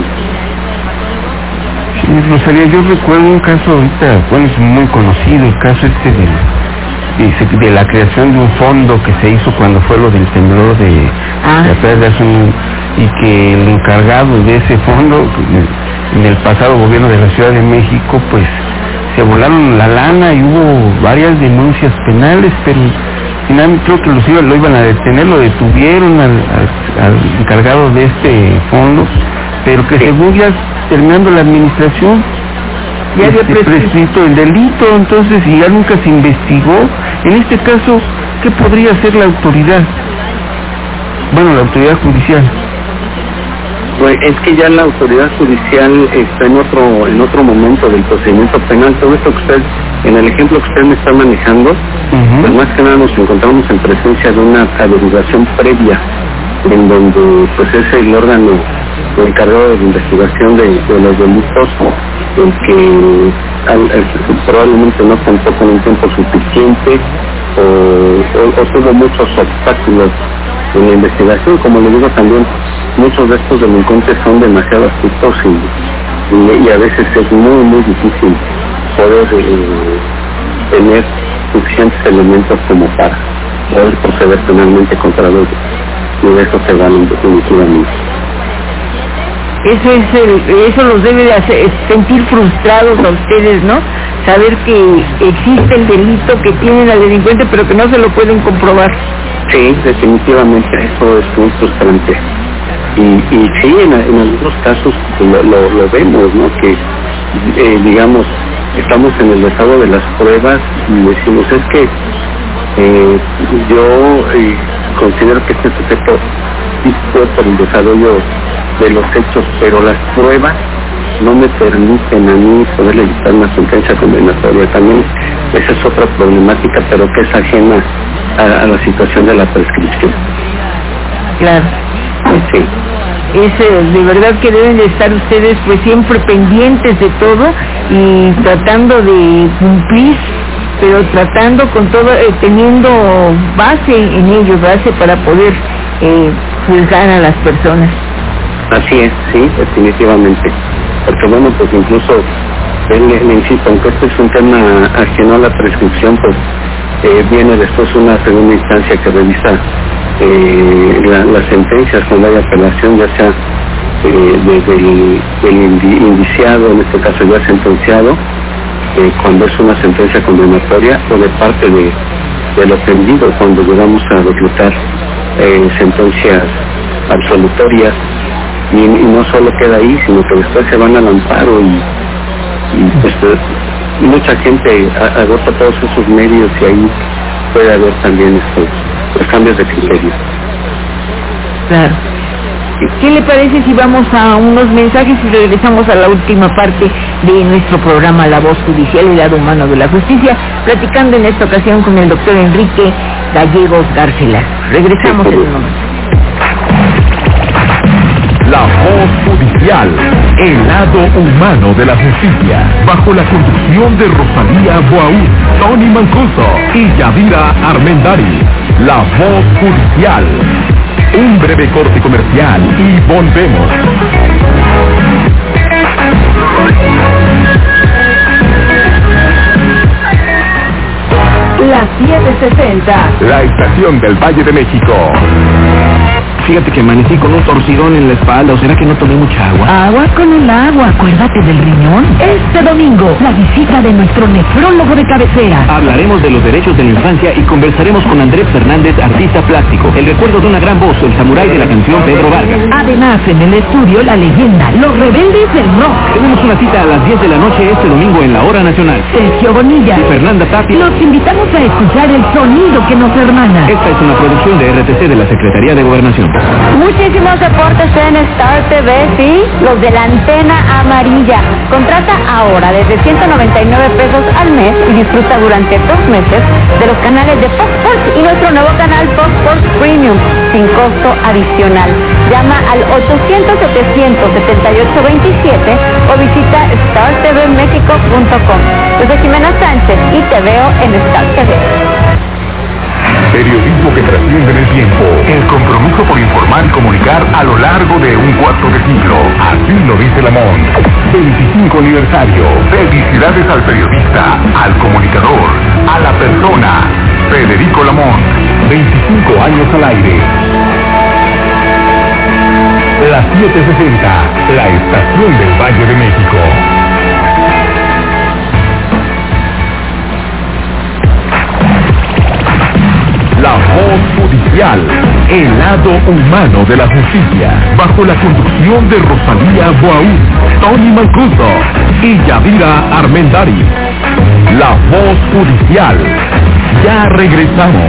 Sí, Rosalía, yo recuerdo un caso ahorita, bueno, es muy conocido, el caso de la creación de un fondo que se hizo cuando fue lo del temblor de y que el encargado de ese fondo en el pasado gobierno de la Ciudad de México pues se volaron la lana y hubo varias denuncias penales, pero finalmente creo que lo iban a detener, lo detuvieron al encargado de este fondo, pero que según ya terminando la administración ya había prescrito el delito, entonces y ya nunca se investigó. En este caso, ¿qué podría hacer la autoridad? Bueno, la autoridad judicial. Pues es que ya la autoridad judicial está en otro momento del procedimiento penal. Todo esto que usted, en el ejemplo que usted me está manejando, pues más que nada nos encontramos en presencia de una averiguación previa, en donde pues es el órgano encargado de la investigación de los delitos, el que probablemente no contó con un tiempo suficiente o tuvo muchos obstáculos en la investigación. Como le digo también, muchos de estos delincuentes son demasiado astutos y a veces es muy muy difícil poder tener suficientes elementos como para poder proceder penalmente contra ellos, y de eso se van definitivamente. Eso los debe de hacer sentir frustrados a ustedes, ¿no? Saber que existe el delito, que tienen al delincuente, pero que no se lo pueden comprobar. Sí, definitivamente, eso es muy frustrante. Y sí, en algunos casos lo vemos, ¿no? Que, digamos, estamos en el estado de las pruebas y decimos, es que yo considero que este sujeto sí fue por el desarrollo de los hechos, pero las pruebas no me permiten a mí poderle dictar una sentencia condenatoria. También esa es otra problemática, pero que es ajena a la situación de la prescripción. Claro. Sí. De verdad que deben de estar ustedes pues siempre pendientes de todo y tratando de cumplir, pero tratando con todo, teniendo base en ello, base para poder juzgar a las personas. Así es, sí, definitivamente. Porque bueno, pues incluso, le insisto, aunque este es un tema ajeno a la prescripción, pues viene después una segunda instancia que revisa las sentencias cuando hay apelación, ya sea del indiciado, en este caso ya sentenciado, cuando es una sentencia condenatoria, o de parte del ofendido cuando llegamos a decretar sentencias absolutorias. Y no solo queda ahí, sino que después se van al amparo y pues mucha gente agota todos esos medios y ahí puede haber también los cambios de criterio. Claro. ¿Qué le parece si vamos a unos mensajes y regresamos a la última parte de nuestro programa La Voz Judicial, el lado humano de la justicia, platicando en esta ocasión con el doctor Enrique Gallegos García? Regresamos en un momento. La Voz Judicial, el lado humano de la justicia, bajo la conducción de Rosalía Boaún, Tony Mancuso y Yadira Armendari. La Voz Judicial. Un breve corte comercial y volvemos. La 760. La estación del Valle de México. Fíjate que amanecí con un torcidón en la espalda, ¿o será que no tomé mucha agua? Agua con el agua, acuérdate del riñón. Este domingo, la visita de nuestro nefrólogo de cabecera. Hablaremos de los derechos de la infancia y conversaremos con Andrés Fernández, artista plástico. El recuerdo de una gran voz, el samurái de la canción Pedro Vargas. Además, en el estudio, la leyenda, los rebeldes del rock. Tenemos una cita a las 10 de la noche este domingo en la Hora Nacional. Sergio Bonilla y Fernanda Tapia. Los invitamos a escuchar el sonido que nos hermana. Esta es una producción de RTC de la Secretaría de Gobernación. Muchísimos deportes en Star TV, sí, los de la antena amarilla. Contrata ahora desde 199 pesos al mes y disfruta durante 2 meses de los canales de Fox Sports y nuestro nuevo canal Fox Sports Premium, sin costo adicional. Llama al 800-700-7827 o visita startvmexico.com. Yo soy Jimena Sánchez y te veo en Star TV. Periodismo que trasciende en el tiempo. El compromiso por informar y comunicar a lo largo de un cuarto de siglo. Así lo dice Lamont. 25 aniversario. Felicidades al periodista, al comunicador, a la persona. Federico Lamont. 25 años al aire. La 760, la estación del Valle de México. La voz judicial, el lado humano de la justicia, bajo la conducción de Rosalía Boaún, Tony Mancuso y Yadira Armendari. La voz judicial. Ya regresamos.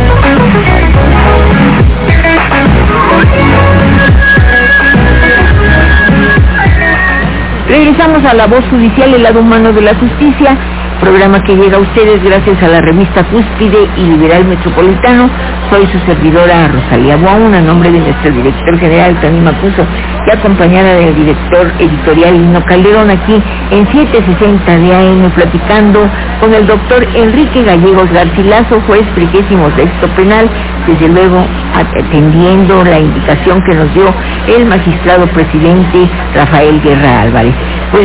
Regresamos a La Voz Judicial, el lado humano de la justicia, programa que llega a ustedes gracias a la revista Cúspide y Liberal Metropolitano. Soy su servidora Rosalía Boaún, a nombre de nuestro director general Tony Mancuso y acompañada del director editorial Lino Calderón, aquí en 760 de AM, platicando con el doctor Enrique Gallegos Garcilaso, juez 36º penal, desde luego atendiendo la indicación que nos dio el magistrado presidente Rafael Guerra Álvarez. Pues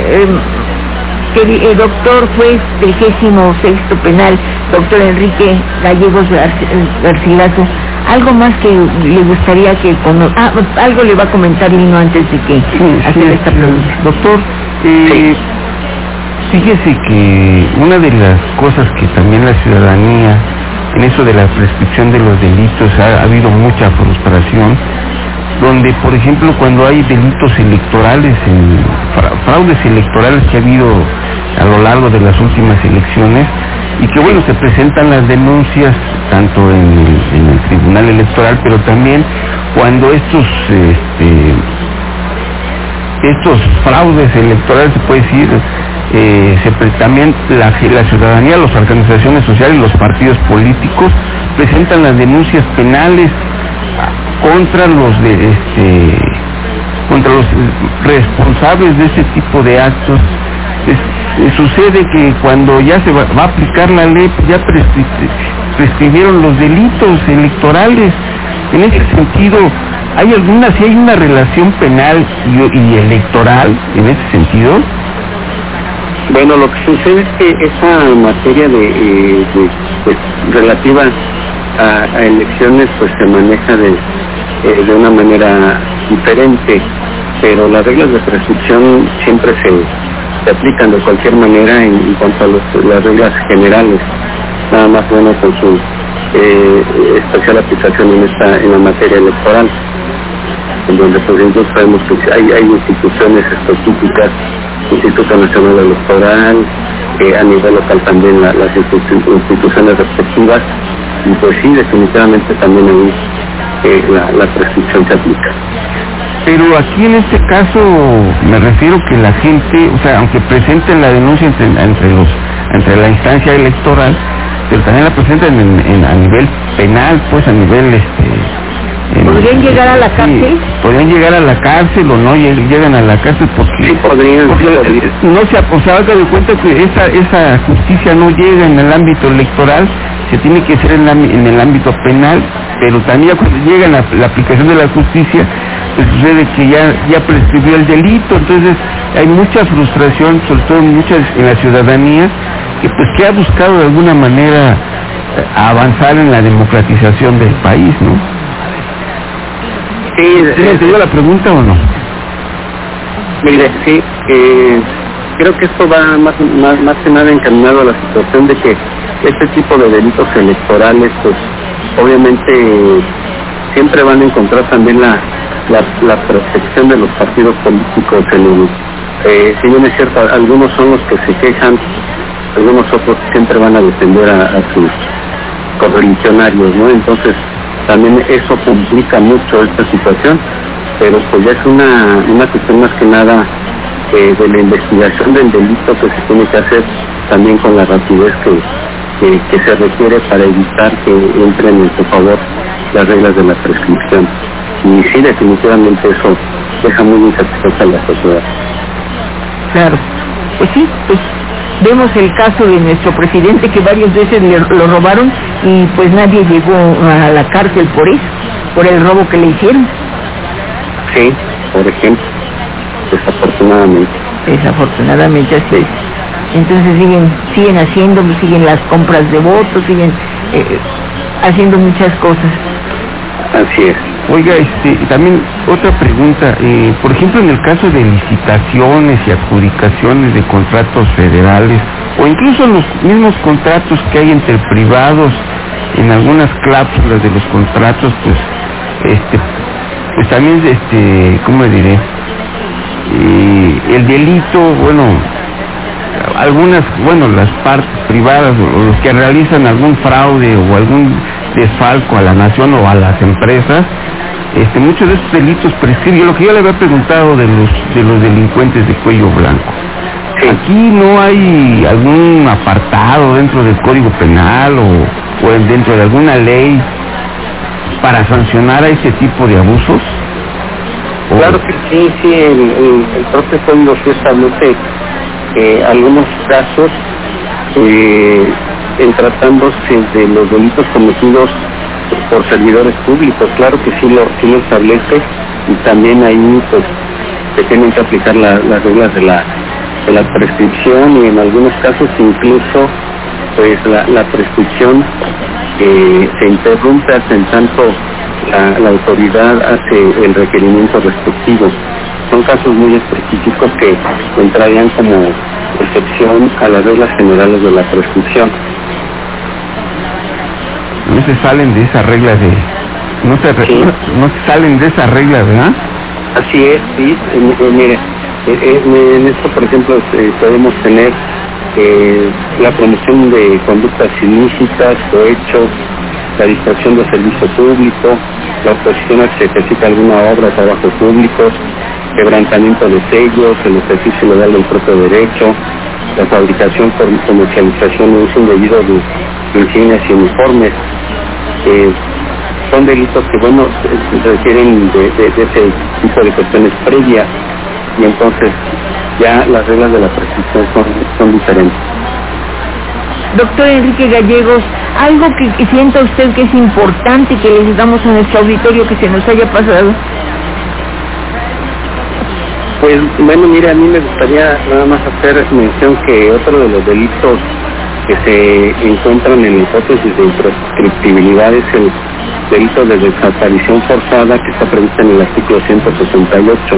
el doctor juez 36º penal, doctor Enrique Gallegos Garcilaso, algo más que le gustaría que algo le va a comentar Lino antes de que hacer esta pregunta. Doctor, fíjese que una de las cosas que también la ciudadanía, en eso de la prescripción de los delitos, ha habido mucha frustración, donde por ejemplo cuando hay delitos electorales, fraudes electorales que ha habido a lo largo de las últimas elecciones, y que bueno, se presentan las denuncias tanto en el Tribunal Electoral, pero también cuando estos fraudes electorales, se puede decir, también la ciudadanía, las organizaciones sociales, los partidos políticos presentan las denuncias penales contra los responsables de ese tipo de actos. Sucede que cuando ya se va a aplicar la ley, ya prescribieron los delitos electorales. En ese sentido, si hay una relación penal y electoral en ese sentido? Bueno, lo que sucede es que esa materia relativa a elecciones pues se maneja de una manera diferente, pero las reglas de prescripción siempre se aplican de cualquier manera en cuanto a las reglas generales, nada más bueno con su especial aplicación en la materia electoral, en donde por ejemplo sabemos que hay instituciones específicas, Instituto Nacional Electoral, a nivel local también las instituciones respectivas, y pues sí, definitivamente también ahí la prescripción se aplica. Pero aquí en este caso me refiero que la gente, o sea, aunque presenten la denuncia entre la instancia electoral, pero también la presentan a nivel penal, pues a nivel ¿podrían llegar a la cárcel? Sí, podrían llegar a la cárcel o no llegan a la cárcel porque sí, podrían. No se haga de cuenta que esa justicia no llega en el ámbito electoral, se tiene que hacer en el ámbito penal, pero también cuando llega la aplicación de la justicia, pues sucede que ya prescribió el delito. Entonces hay mucha frustración, sobre todo en la ciudadanía, que ha buscado de alguna manera avanzar en la democratización del país, ¿no? Sí, ¿me entendió la pregunta o no? Mire, sí, creo que esto va más que nada encaminado a la situación de que este tipo de delitos electorales, pues obviamente siempre van a encontrar también la protección de los partidos políticos si bien es cierto, algunos son los que se quejan, algunos otros siempre van a defender a sus correligionarios, ¿no? Entonces también eso complica mucho esta situación, pero pues ya es una cuestión más que nada de la investigación del delito que se tiene que hacer también con la rapidez que se requiere para evitar que entren en su favor las reglas de la prescripción. Y sí, definitivamente eso deja muy insatisfecha a la sociedad. Claro, pues sí, pues Vemos el caso de nuestro presidente, que varias veces lo robaron y pues nadie llegó a la cárcel por eso, por el robo que le hicieron. Sí, por ejemplo, desafortunadamente así es. Entonces siguen las compras de votos, siguen haciendo muchas cosas. Así es. Oiga, también otra pregunta, por ejemplo, en el caso de licitaciones y adjudicaciones de contratos federales, o incluso los mismos contratos que hay entre privados, en algunas cláusulas de los contratos, pues también, ¿cómo diré? El delito, las partes privadas o los que realizan algún fraude o algún desfalco a la nación o a las empresas, muchos de estos delitos prescriben. Lo que yo le había preguntado de los delincuentes de cuello blanco. Sí. Aquí no hay algún apartado dentro del Código Penal o dentro de alguna ley para sancionar a ese tipo de abusos. Claro que sí, el propio código sí establece algunos casos en tratándose de los delitos cometidos por servidores públicos. Claro que sí lo establece, y también ahí pues se tienen que aplicar las reglas de la prescripción, y en algunos casos incluso pues la prescripción se interrumpe hasta en tanto la autoridad hace el requerimiento respectivo. Son casos muy específicos que entrarían como excepción a las reglas generales de la prescripción. No se salen de esa regla no se salen de esa regla, ¿verdad? Así es, sí. Mire, en esto, por ejemplo, podemos tener la promoción de conductas ilícitas o hechos, la distracción de servicio público, la oposición a que se ejercita alguna obra o trabajo públicos, quebrantamiento de sellos, el ejercicio legal del propio derecho, la fabricación, comercialización y uso indebido de insignias y uniformes. Son delitos que requieren de ese tipo de cuestiones previas, y entonces ya las reglas de la prescripción son diferentes. Doctor Enrique Gallegos, algo que sienta usted que es importante que le digamos a nuestro auditorio que se nos haya pasado. Pues mira, a mí me gustaría nada más hacer mención que otro de los delitos que se encuentran en la hipótesis de imprescriptibilidad es el delito de desaparición forzada, que está previsto en el artículo 168.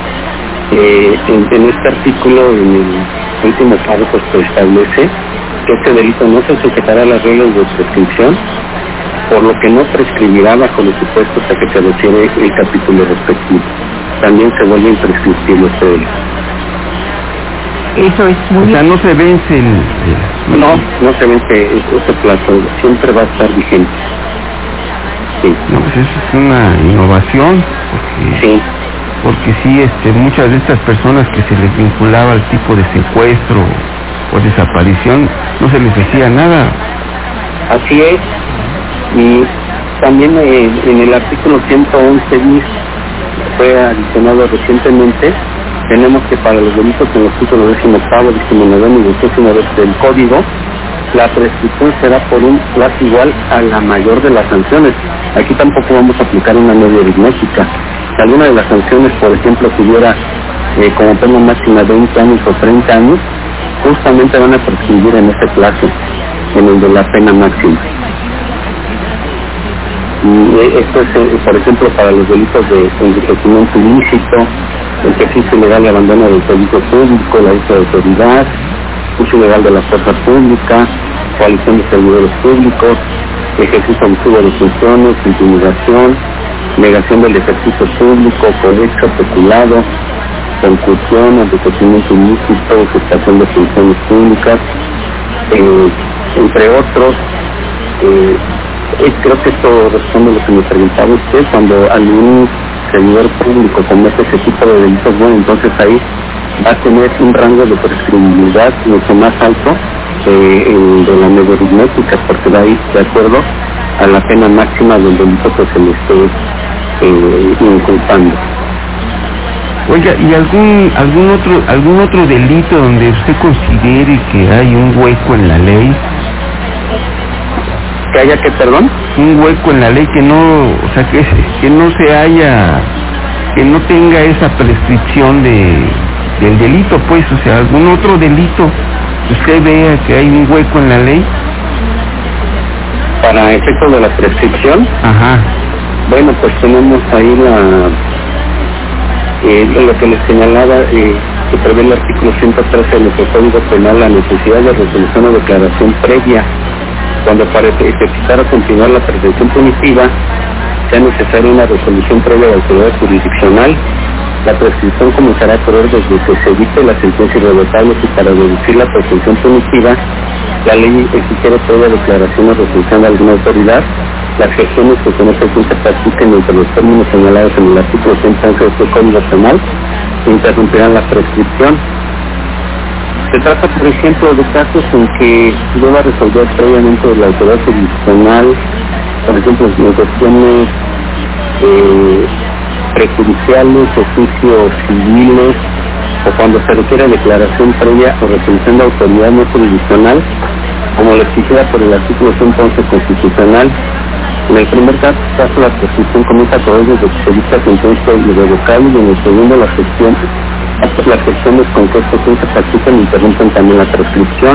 En este artículo, en el último párrafo, se establece que este delito no se sujetará a las reglas de prescripción, por lo que no prescribirá bajo los supuestos a que se refiere el capítulo respectivo. También se vuelve imprescriptible este delito. Eso es muy... O sea, no se vence No se vence ese plazo, siempre va a estar vigente. Sí. No, pues eso es una innovación, porque sí, muchas de estas personas que se les vinculaba al tipo de secuestro o desaparición, no se les decía nada. Así es, y también en el artículo 111 bis, fue adicionado recientemente, tenemos que para los delitos en los títulos 18, 19 y 19 del Código, la prescripción será por un plazo igual a la mayor de las sanciones. Aquí tampoco vamos a aplicar una media aritmética. Si alguna de las sanciones, por ejemplo, tuviera como pena máxima 20 años o 30 años, justamente van a prescribir en ese plazo, en el de la pena máxima. Y esto es, por ejemplo, para los delitos de enriquecimiento ilícito, ejercicio ilegal de abandono del servicio público, la uso de autoridad, uso ilegal de la fuerza pública, coalición de servidores públicos, ejercicio abusivo de funciones, intimidación, negación del ejercicio público, cohecho, peculado, concursión, enriquecimiento ilícito, usurpación de funciones públicas, entre otros. Creo que esto responde a lo que me preguntaba usted. Cuando algún servidor público comete ese tipo de delitos, entonces ahí va a tener un rango de prescriptibilidad mucho más alto de la media aritmética, porque va a ir de acuerdo a la pena máxima del delito que se le esté inculpando. Oiga, ¿y algún otro delito donde usted considere que hay un hueco en la ley? ¿Que haya que, perdón? Un hueco en la ley que no, o sea, que no se haya, que no tenga esa prescripción del delito, pues, o sea, algún otro delito que usted vea que hay un hueco en la ley. Para efectos de la prescripción. Ajá. Bueno, pues tenemos ahí lo que les señalaba, que prevé el artículo 113 de nuestro Código Penal, la necesidad de resolución o declaración previa, cuando para ejercitar o continuar la prevención punitiva sea necesaria una resolución previa de autoridad jurisdiccional. La prescripción comenzará a correr desde que se evite la sentencia irrevocable, y para reducir la prescripción punitiva, la ley exige previa declaración o resolución de alguna autoridad. Las gestiones que con este fin se practiquen entre los términos señalados en el artículo 111 de este Código Penal interrumpirán la prescripción. Se trata, por ejemplo, de casos en que deba resolver previamente la autoridad jurisdiccional, por ejemplo, en cuestiones prejudiciales, oficios civiles, o cuando se requiere declaración previa o resolución de autoridad no jurisdiccional, como lo exigida por el artículo 111 constitucional. En el primer caso, la prescripción comienza a correr desde que se dicta sentencia irrevocable, y en el segundo, las gestiones con que estos se practican interrumpen también la prescripción.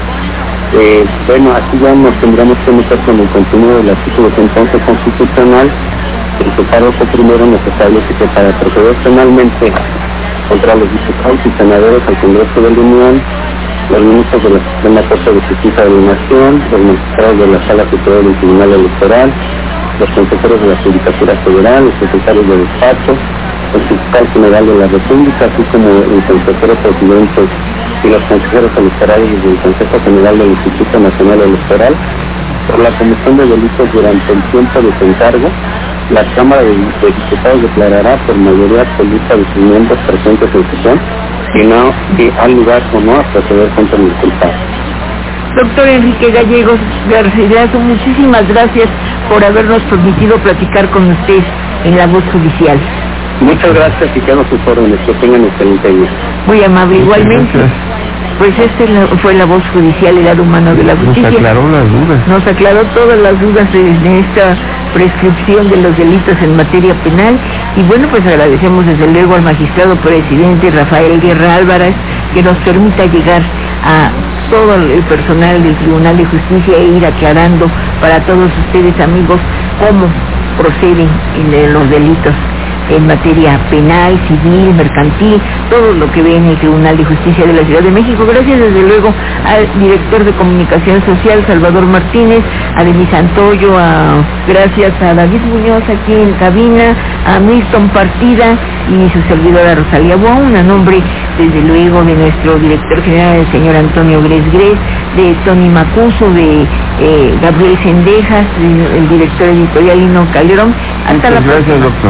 Bueno, aquí ya nos tendríamos que meter con el contenido del artículo 111 constitucional. El párrafo primero nos establece que para proceder penalmente contra los diputados y senadores al Congreso de la Unión, los ministros de la Suprema Corte de Justicia de la Nación, los magistrados de la Sala Superior del Tribunal Electoral, los consejeros de la Judicatura Federal, los secretarios de despacho, el fiscal general de la República, así como el consejero presidente y los consejeros electorales del Consejo General del Instituto Nacional Electoral, por la comisión de delitos durante el tiempo de su encargo. La Cámara de Diputados declarará por mayoría absoluta de sus miembros presentes en sesión que ha lugar o no a proceder contra el culpable. Doctor Enrique Gallegos Garcilaso, muchísimas gracias por habernos permitido platicar con usted en La Voz Judicial. Muchas gracias y quedo a sus órdenes. Que tengan excelente día. Muy amable, igualmente. Pues fue La Voz Judicial, el lado humano de la justicia. Nos aclaró las dudas. Nos aclaró todas las dudas de esta prescripción de los delitos en materia penal. Y bueno, pues agradecemos desde luego al magistrado presidente Rafael Guerra Álvarez que nos permita llegar a todo el personal del Tribunal de Justicia e ir aclarando para todos ustedes, amigos, cómo proceden los delitos en materia penal, civil, mercantil, todo lo que ve en el Tribunal de Justicia de la Ciudad de México. Gracias desde luego al director de Comunicación Social, Salvador Martínez, a Denis Santoyo, gracias a David Muñoz aquí en cabina, a Milton Partida y su servidora Rosalía Buaún, a nombre desde luego de nuestro director general, el señor Antonio Gres, de Tony Macuso, de Gabriel Sendejas, el director editorial Lino Calderón. Hasta la próxima. Gracias, doctor.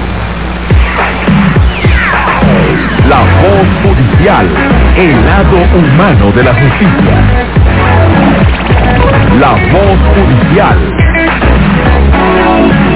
La Voz Judicial, el lado humano de la justicia. La Voz Judicial.